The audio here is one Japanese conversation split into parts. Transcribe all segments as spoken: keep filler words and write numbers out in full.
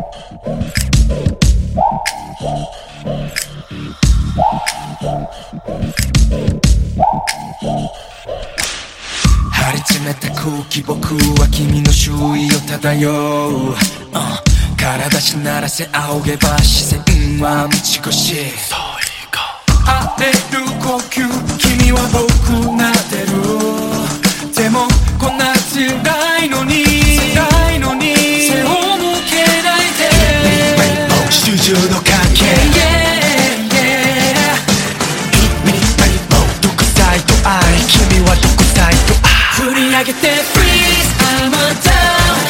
張り詰めた空気、僕は君の周囲を漂う、uh, 体しならせ仰げば視線は満ち越し、荒れる呼吸、君は僕なってる。でもこんな辛いのに辛いのに背を向けないで。主従の関係、yeah, yeah. Hit me rainbow 独裁と愛、君は独裁と愛。振り上げて Freeze I'm a down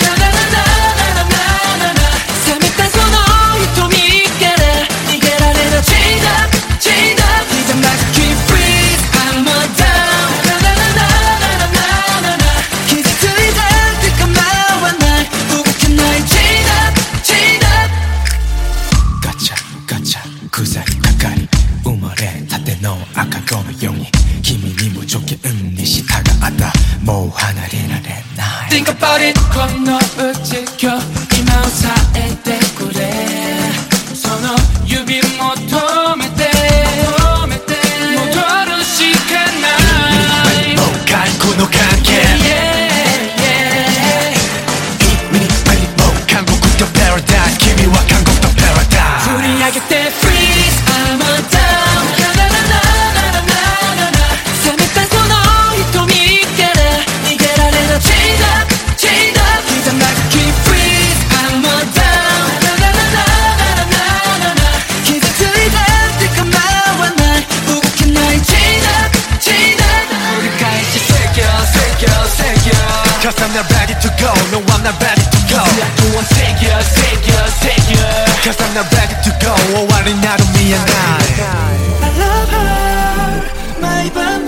冷めたその瞳から逃げられない Chained up Chained up 刻んだKeep Freeze I'm a down 傷ついたって構わない動けない Chained up Chained up ガチャガチャ鎖かかり生まれたての赤子のように君にも助言に従った。もう離れられない Think about it このうち今日今をさえてくれ。その指求めて求めて戻るしかない。もう解雇の関係 Yeah yeah Hit me rainbow 監獄と Paradise 君は監獄と Paradise 振り上げて Freeze I'm a down冷めたその瞳から逃げられない Chained up Chained up 刻んだ Keep Freeze I'm a down 傷ついたって構わない動けない Chained up Chained up 繰り返し Secure Secure Secure Cause I'm not ready to go No I'm not ready to go Secure Secure Secure Cause I'm not ready to go終わりなど見えない I love her 毎晩